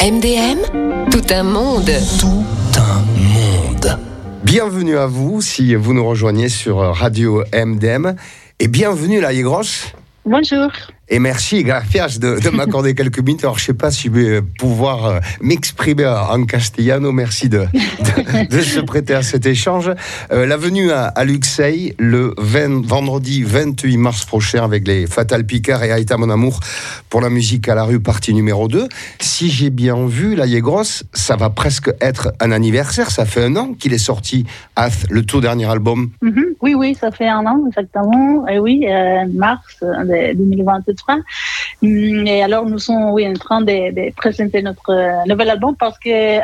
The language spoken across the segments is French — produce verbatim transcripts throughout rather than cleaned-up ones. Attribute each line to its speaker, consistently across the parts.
Speaker 1: M D M, tout un monde.
Speaker 2: Tout un monde.
Speaker 3: Bienvenue à vous si vous nous rejoignez sur Radio M D M. Et bienvenue là, Yegros.
Speaker 4: Bonjour.
Speaker 3: Et merci, gracias, de, de m'accorder quelques minutes. Alors, je ne sais pas si je vais pouvoir euh, m'exprimer en castellano. Merci de, de, de se prêter à cet échange. Euh, la venue à, à Luxeuil, le vingt, vendredi vingt-huit mars prochain, avec les Fatal Picard et Aïta Mon Amour pour la musique à la rue, partie numéro deux. Si j'ai bien vu, la Yegros, ça va presque être un anniversaire. Ça fait un an qu'il est sorti, Ath, le tout dernier album.
Speaker 4: Mm-hmm. Oui, oui, ça fait un an, exactement. Et oui, euh, mars de deux mille vingt-trois. Et alors, nous sommes oui, en train de, de présenter notre euh, nouvel album parce que euh,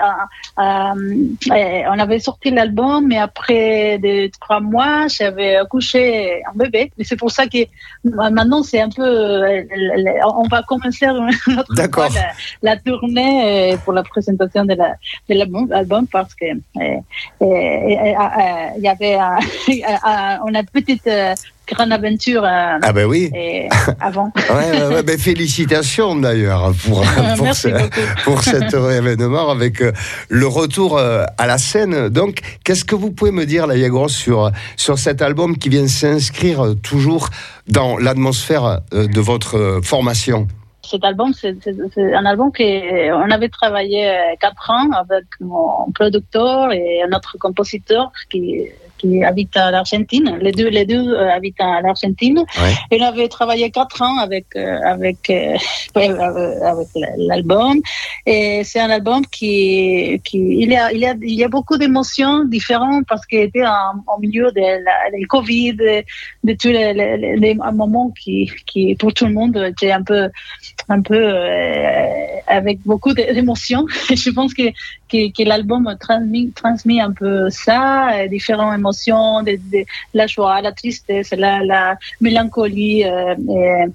Speaker 4: euh, on avait sorti l'album, mais après de trois mois, j'avais accouché un bébé. Et c'est pour ça que maintenant, c'est un peu, euh, on va commencer notre fois, la, la tournée pour la présentation de, la, de l'album, l'album parce que euh, euh, euh, il y avait, euh, on a une petite euh, grande aventure euh,
Speaker 3: ah ben oui.
Speaker 4: et, avant.
Speaker 3: ouais, ouais, ouais, ben félicitations d'ailleurs pour, pour, ce, pour cet événement avec euh, le retour euh, à la scène. Donc, qu'est-ce que vous pouvez me dire, la Yegros, sur, sur cet album qui vient s'inscrire euh, toujours dans l'atmosphère euh, de votre euh, formation?
Speaker 4: Cet album, c'est, c'est, c'est un album qu'on avait travaillé quatre ans avec mon producteur et un autre compositeur qui qui habite à l'Argentine. Les deux, les deux euh, habitent à l'Argentine. Ouais. Et on avait travaillé quatre ans avec euh, avec euh, avec l'album. Et c'est un album qui qui il y a il y a il y a beaucoup d'émotions différentes parce qu'il était en, au milieu de la de Covid, de, de tous les, les, les moments qui qui pour tout le monde était un peu un peu euh, avec beaucoup d'émotions. Je pense que que, que l'album transmet transmet un peu ça, différentes émotions. De, de la joie, la tristesse, la, la mélancolie. Euh, et,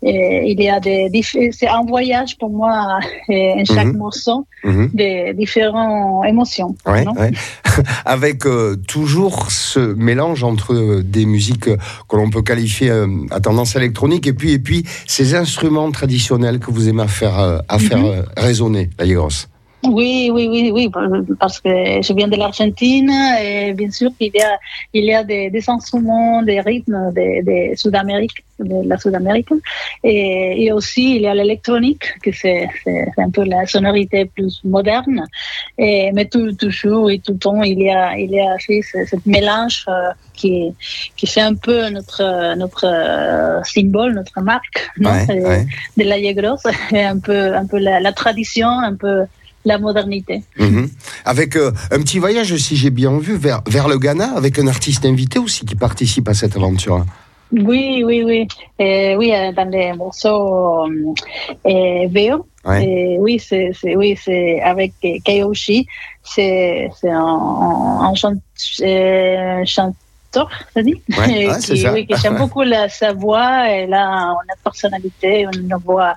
Speaker 4: et il y a des, c'est un voyage pour moi en chaque mm-hmm. morceau mm-hmm. de différentes émotions.
Speaker 3: Ouais, ouais. Avec euh, toujours ce mélange entre euh, des musiques euh, que l'on peut qualifier euh, à tendance électronique et puis, et puis ces instruments traditionnels que vous aimez faire, euh, à faire mm-hmm. euh, résonner, la Yegros.
Speaker 4: Oui, oui, oui, oui, parce que je viens de l'Argentine et bien sûr qu'il y a, il y a des, des instruments, des rythmes de, de Sud-Amérique, de la Sud-Amérique, et, et aussi il y a l'électronique, que c'est, c'est un peu la sonorité plus moderne, et, mais tout, toujours et tout le temps il y a, il y a aussi ce, ce mélange euh, qui, qui fait un peu notre, notre euh, symbole, notre marque, non, ouais, ouais. de la Yegros, un peu, un peu la, la tradition, un peu la modernité.
Speaker 3: Mmh. Avec euh, un petit voyage, si j'ai bien vu, vers, vers le Ghana, avec un artiste invité aussi qui participe à cette aventure.
Speaker 4: Oui, oui, oui. Euh, oui, dans les morceaux euh, Veo. Ouais. Et oui, c'est, c'est, oui, c'est avec Kayoshi. C'est, c'est un, un, un chant, euh, chanteur. Ça dit
Speaker 3: ouais, ouais,
Speaker 4: qui, oui, qui j'aime beaucoup la, sa voix. Elle a une personnalité, une voix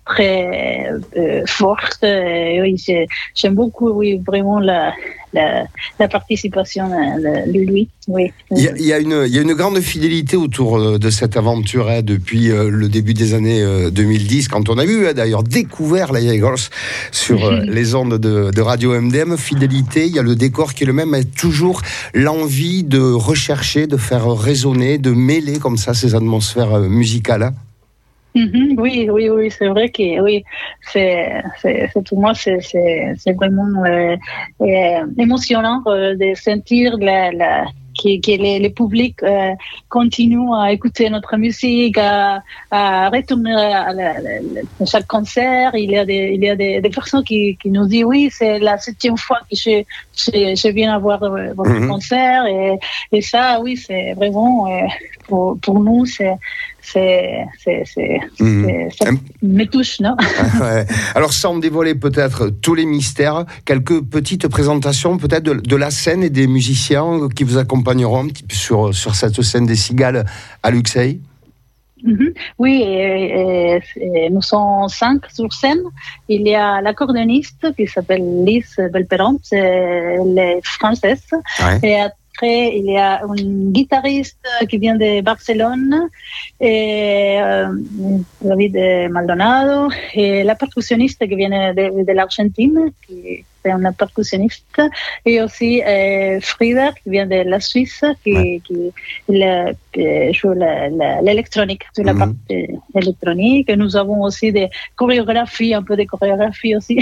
Speaker 4: très euh, forte. Et oui, j'aime beaucoup, oui, vraiment la, la, la participation de lui. Oui.
Speaker 3: Il y a, il y a une, il y a une grande fidélité autour de cette aventure hein, depuis euh, le début des années euh, deux mille dix, quand on a eu hein, d'ailleurs découvert la Yegros sur euh, les ondes de, de Radio M D M. Fidélité, il y a le décor qui est le même, mais toujours l'envie de rechercher, de faire résonner, de mêler comme ça ces atmosphères musicales. Hein.
Speaker 4: Mm-hmm, oui, oui, oui, c'est vrai que oui, c'est, c'est, c'est pour moi c'est, c'est, c'est vraiment euh, euh, émotionnant euh, de sentir la, la que, que les, les publics euh, continuent à écouter notre musique, à, à retourner à, la, à, la, à chaque concert. Il y a des, il y a des, des personnes qui, qui nous disent oui, c'est la septième fois que je, je, je viens voir votre mm-hmm. concert et, et ça, oui, c'est vraiment euh, pour, pour nous, c'est C'est, c'est, c'est, mmh. c'est, ça me touche, non?
Speaker 3: Ouais. Alors, sans dévoiler peut-être tous les mystères, quelques petites présentations peut-être de, de la scène et des musiciens qui vous accompagneront un petit peu sur, sur cette scène des Cigales à Luxeuil.
Speaker 4: Mm-hmm. Oui, et, et, et nous sommes cinq sur scène. Il y a l'accordéoniste qui s'appelle Lise Belperon, c'est les française. Ouais. Et après, il y a un guitariste qui vient de Barcelone, et, euh, David Maldonado, et la percussionniste qui vient de, de l'Argentine, qui c'est un percussionniste, et aussi euh, Frida qui vient de la Suisse, qui, ouais. qui, le, qui joue la, la, l'électronique, sur la mm-hmm. partie électronique. Et nous avons aussi des chorégraphies, un peu de chorégraphie aussi,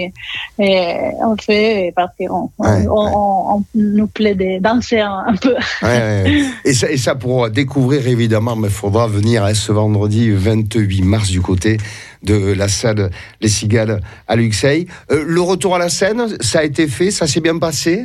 Speaker 4: qu'on fait parce qu'on ouais, on, ouais. on, on nous plaît de danser un, un peu.
Speaker 3: Ouais, ouais. Et, ça, et ça, pour découvrir, évidemment, il faudra venir hein, ce vendredi vingt-huit mars du côté de la salle Les Cigales à Luxeuil. Euh, le retour à la scène, ça a été fait, ça s'est bien passé?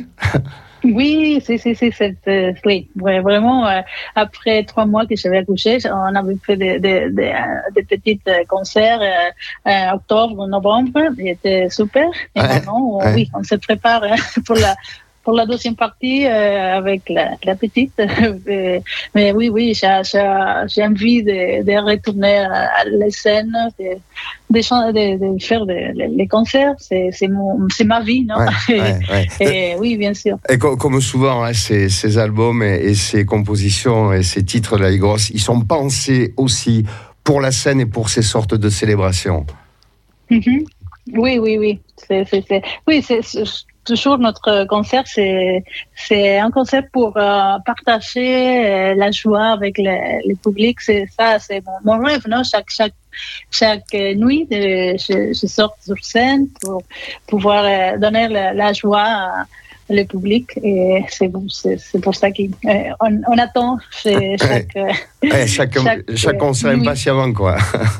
Speaker 4: Oui, c'est, c'est, c'est, c'est, c'est, oui, vraiment, euh, après trois mois que j'avais accouché, on avait fait des, des, des, des petits concerts euh, en octobre, novembre, c'était super. Et ouais, maintenant, ouais. oui, on se prépare pour la pour la deuxième partie euh, avec la, la petite. Mais oui, oui, j'ai, j'ai, j'ai envie de, de retourner à la scène, de, de, de, de faire des les concerts. C'est, c'est, mon, c'est ma vie, non?
Speaker 3: Ouais, ouais, ouais.
Speaker 4: Et, et oui, bien sûr.
Speaker 3: Et co- comme souvent, hein, ces, ces albums et, et ces compositions et ces titres de La Grosse, ils sont pensés aussi pour la scène et pour ces sortes de célébrations.
Speaker 4: Mm-hmm. Oui, oui, oui. C'est, c'est, c'est, oui, c'est, c'est toujours notre concert, c'est, c'est un concert pour euh, partager euh, la joie avec le, le public. C'est ça, c'est mon, mon rêve, non? Chaque, chaque, chaque nuit, de, je, je sors sur scène pour pouvoir euh, donner la, la joie à le public, et c'est, c'est, c'est pour ça qu'on euh, on attend chaque,
Speaker 3: ouais, chaque, chaque, chaque concert impatiemment, quoi.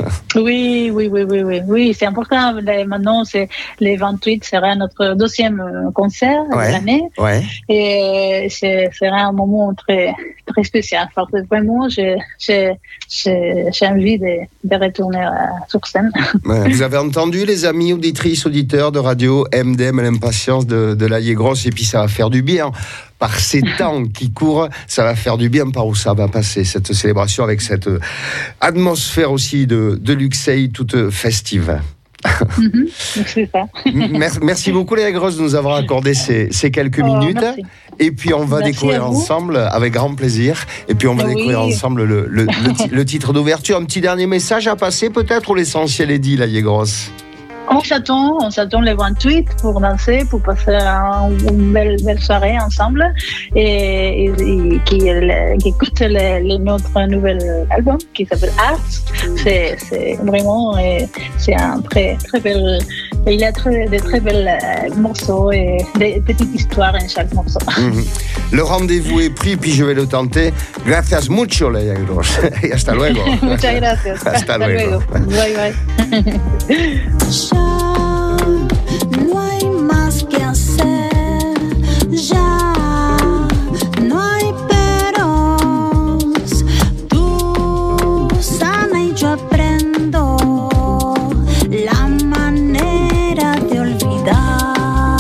Speaker 4: Oui, oui, oui, oui, oui, oui, c'est important. Maintenant, c'est le vingt-huit sera notre deuxième concert
Speaker 3: ouais,
Speaker 4: de l'année,
Speaker 3: ouais.
Speaker 4: Et ce sera un moment très, très spécial. Parce que vraiment, j'ai, j'ai, j'ai, j'ai envie de, de retourner sur scène.
Speaker 3: Ouais, vous avez entendu, les amis auditrices, auditeurs de radio M D M, l'impatience de, de l'Aillé Grosse, et puis ça va faire du bien. Par ces temps qui courent, ça va faire du bien par où ça va passer, cette célébration avec cette atmosphère aussi de, de Luxeuil toute festive.
Speaker 4: Mm-hmm, c'est ça.
Speaker 3: Merci, merci beaucoup Léa Grosse de nous avoir accordé ces, ces quelques
Speaker 4: oh,
Speaker 3: minutes.
Speaker 4: Merci.
Speaker 3: Et puis on va
Speaker 4: merci
Speaker 3: découvrir ensemble, avec grand plaisir, et puis on va oui. découvrir ensemble le, le, le, le titre d'ouverture. Un petit dernier message à passer peut-être, ou l'essentiel est dit, Léa Grosse?
Speaker 4: On s'attend, on s'attend le vingt-huit pour danser, pour passer un, une belle, belle soirée ensemble, et, et, et qui, qui écoute le, le, notre nouvel album qui s'appelle Art. C'est, c'est vraiment, c'est un très, très bel, il y a très, de très belles morceaux et des petites histoires en chaque morceau.
Speaker 3: Mm-hmm. Le rendez-vous est pris, puis je vais le tenter. Gracias mucho, Léa Grosse. Y hasta luego.
Speaker 4: Muchas gracias.
Speaker 3: Hasta, hasta luego.
Speaker 4: luego. Bye, bye.
Speaker 5: Ya no hay más que hacer, ya no hay peros. Tú sana y yo aprendo la manera de olvidar.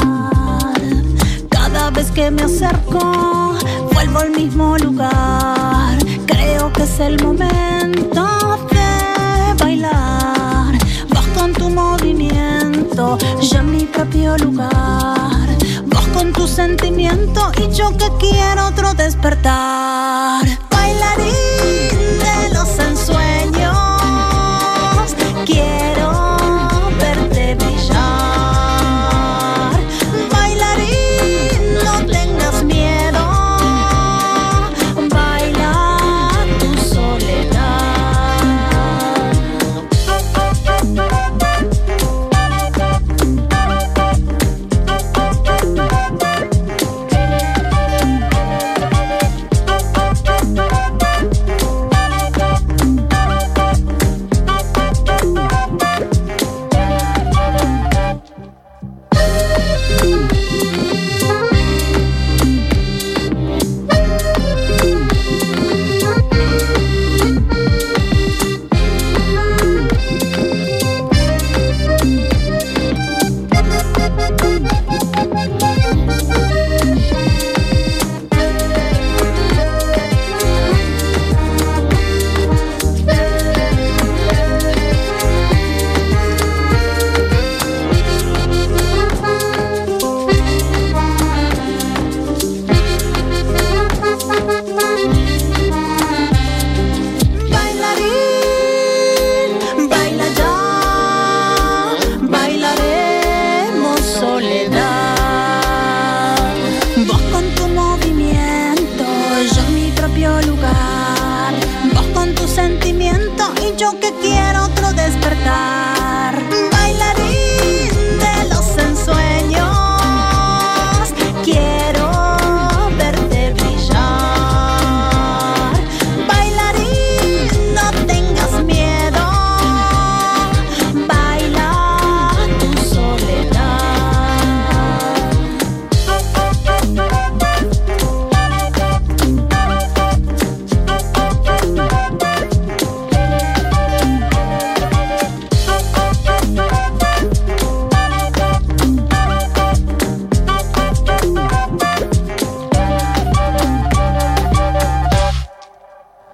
Speaker 5: Cada vez que me acerco, vuelvo al mismo lugar. Creo que es el momento de bailar. Vas con tu movimiento, yo en mi propio lugar. Vos con tu sentimiento y yo que quiero otro despertar. Bailarín de los ensueños, quiero verte brillar. Bailarín, no tengas miedo, baila tu soledad. mucho que quiero.